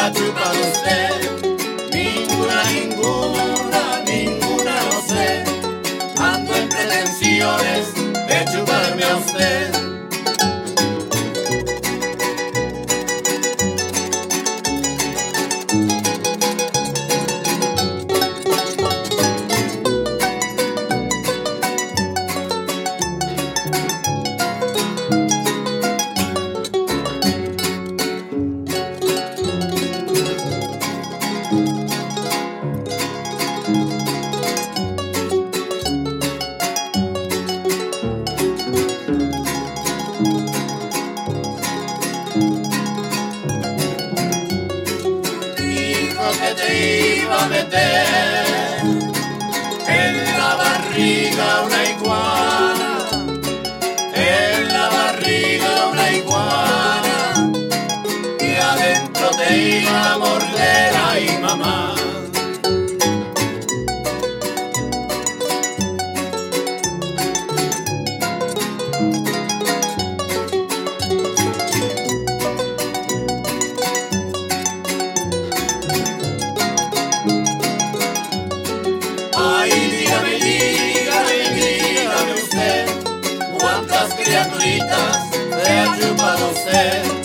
ha chupado usted? Ninguna, ninguna, ninguna, no sé. Ando en pretensiones de chuparme a usted. Que te iba a meter en la barriga una iguana, en la barriga una iguana, y adentro te iba a morder, ay mamá. Ay, dígame, dígame, dígame usted, ¿cuántas criaturitas se ha chupado usted?